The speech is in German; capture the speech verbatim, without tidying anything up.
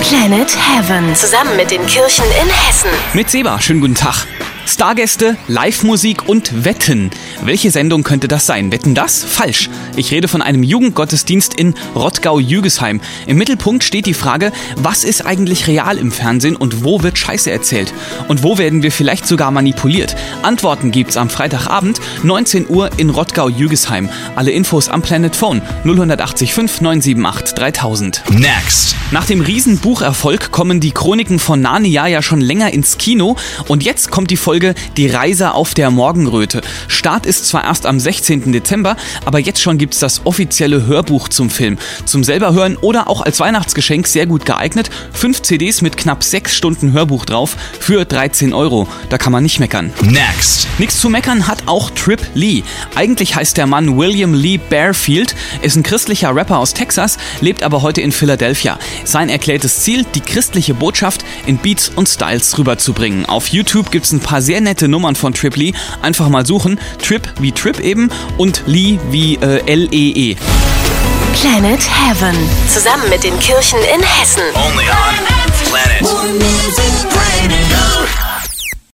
Planet Heaven. Zusammen mit den Kirchen in Hessen. Mit Seba, schönen guten Tag. Stargäste, Live-Musik und Wetten. Welche Sendung könnte das sein? Wetten das? Falsch. Ich rede von einem Jugendgottesdienst in Rottgau-Jügesheim. Im Mittelpunkt steht die Frage, was ist eigentlich real im Fernsehen und wo wird Scheiße erzählt? Und wo werden wir vielleicht sogar manipuliert? Antworten gibt's am Freitagabend, neunzehn Uhr in Rottgau-Jügesheim. Alle Infos am Planet Phone null acht fünf neun sieben acht dreitausend. Next. Nach dem Riesenbucherfolg kommen die Chroniken von Narnia ja schon länger ins Kino und jetzt kommt die Folge Die Reise auf der Morgenröte. Start ist zwar erst am sechzehnten Dezember, aber jetzt schon gibt's das offizielle Hörbuch zum Film. Zum selber hören oder auch als Weihnachtsgeschenk sehr gut geeignet. Fünf C Ds mit knapp sechs Stunden Hörbuch drauf für dreizehn Euro. Da kann man nicht meckern. Next. Nichts zu meckern hat auch Trip Lee. Eigentlich heißt der Mann William Lee Bearfield, ist ein christlicher Rapper aus Texas, lebt aber heute in Philadelphia. Sein erklärtes Ziel, die christliche Botschaft in Beats und Styles rüberzubringen. Auf YouTube gibt's ein paar sehr nette Nummern von Trip Lee. Einfach mal suchen. Trip wie Trip eben und Lee wie äh, L E E. Planet Heaven. Zusammen mit den Kirchen in Hessen. Only on Planet.